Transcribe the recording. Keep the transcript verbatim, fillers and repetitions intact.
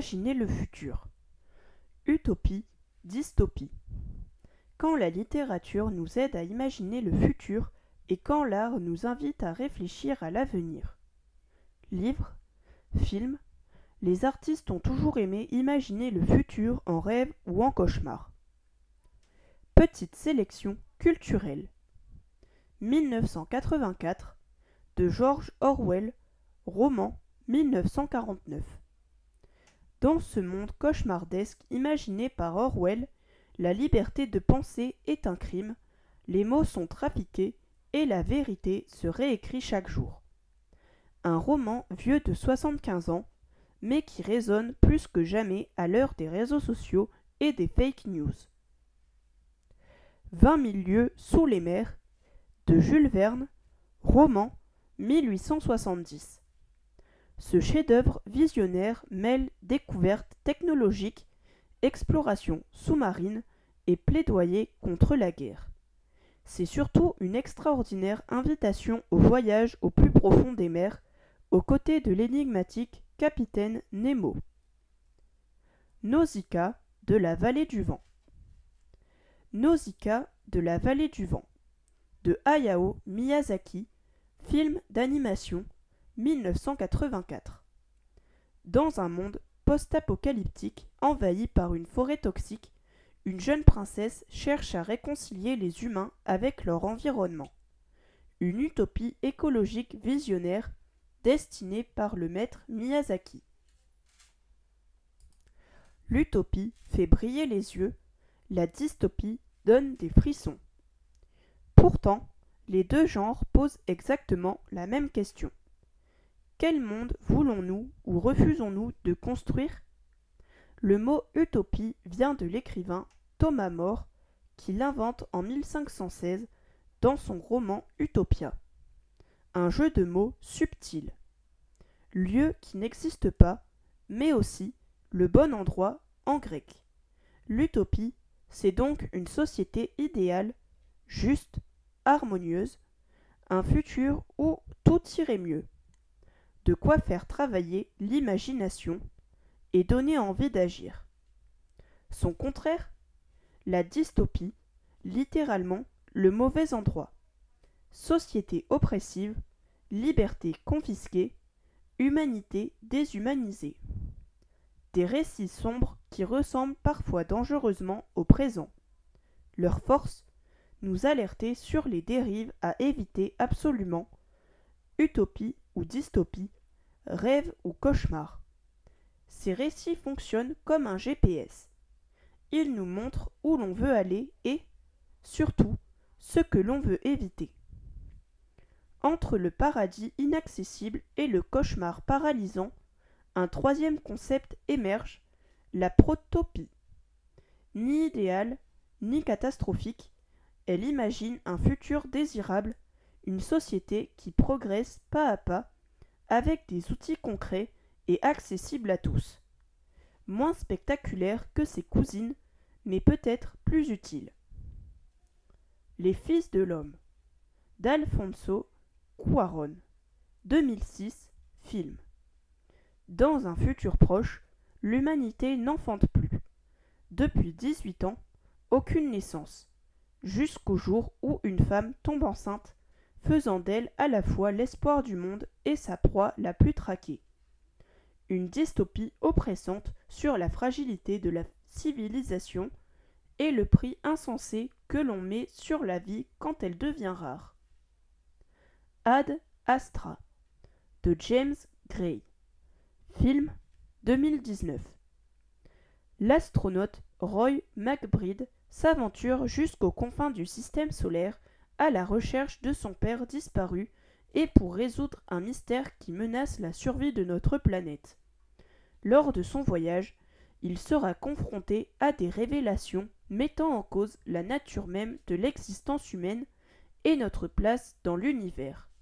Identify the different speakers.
Speaker 1: imaginer le futur. Utopie, dystopie. Quand la littérature nous aide à imaginer le futur et quand l'art nous invite à réfléchir à l'avenir. Livres, films, les artistes ont toujours aimé imaginer le futur en rêve ou en cauchemar. Petite sélection culturelle. mille neuf cent quatre-vingt-quatre de George Orwell, roman mille neuf cent quarante-neuf. Dans ce monde cauchemardesque imaginé par Orwell, la liberté de penser est un crime, les mots sont trafiqués et la vérité se réécrit chaque jour. Un roman vieux de soixante-quinze ans, mais qui résonne plus que jamais à l'heure des réseaux sociaux et des fake news. vingt mille lieues sous les mers de Jules Verne, roman mille huit cent soixante-dix. Ce chef-d'œuvre visionnaire mêle découvertes technologiques, exploration sous-marine et plaidoyer contre la guerre. C'est surtout une extraordinaire invitation au voyage au plus profond des mers, aux côtés de l'énigmatique capitaine Nemo. Nausicaa de la vallée du vent. Nausicaa de la vallée du vent de Hayao Miyazaki, film d'animation mille neuf cent quatre-vingt-quatre. Dans un monde post-apocalyptique envahi par une forêt toxique, une jeune princesse cherche à réconcilier les humains avec leur environnement. Une utopie écologique visionnaire destinée par le maître Miyazaki. L'utopie fait briller les yeux, la dystopie donne des frissons. Pourtant, les deux genres posent exactement la même question. Quel monde voulons-nous ou refusons-nous de construire ? Le mot utopie vient de l'écrivain Thomas More, qui l'invente en mille cinq cent seize dans son roman Utopia. Un jeu de mots subtil. Lieu qui n'existe pas, mais aussi le bon endroit en grec. L'utopie, c'est donc une société idéale, juste, harmonieuse, un futur où tout irait mieux. De quoi faire travailler l'imagination et donner envie d'agir. Son contraire, la dystopie, littéralement le mauvais endroit. Société oppressive, liberté confisquée, humanité déshumanisée. Des récits sombres qui ressemblent parfois dangereusement au présent. Leur force, nous alerter sur les dérives à éviter absolument, utopie ou dystopie, rêve ou cauchemar. Ces récits fonctionnent comme un G P S. Ils nous montrent où l'on veut aller et, surtout, ce que l'on veut éviter. Entre le paradis inaccessible et le cauchemar paralysant, un troisième concept émerge, la protopie. Ni idéale, ni catastrophique, elle imagine un futur désirable, une société qui progresse pas à pas, avec des outils concrets et accessibles à tous. Moins spectaculaire que ses cousines, mais peut-être plus utile. Les Fils de l'Homme d'Alfonso Cuarón, deux mille six, film. Dans un futur proche, l'humanité n'enfante plus. Depuis dix-huit ans, aucune naissance, jusqu'au jour où une femme tombe enceinte, faisant d'elle à la fois l'espoir du monde et sa proie la plus traquée. Une dystopie oppressante sur la fragilité de la civilisation et le prix insensé que l'on met sur la vie quand elle devient rare. Ad Astra de James Gray, film deux mille dix-neuf. L'astronaute Roy McBride s'aventure jusqu'aux confins du système solaire à la recherche de son père disparu et pour résoudre un mystère qui menace la survie de notre planète. Lors de son voyage, il sera confronté à des révélations mettant en cause la nature même de l'existence humaine et notre place dans l'univers.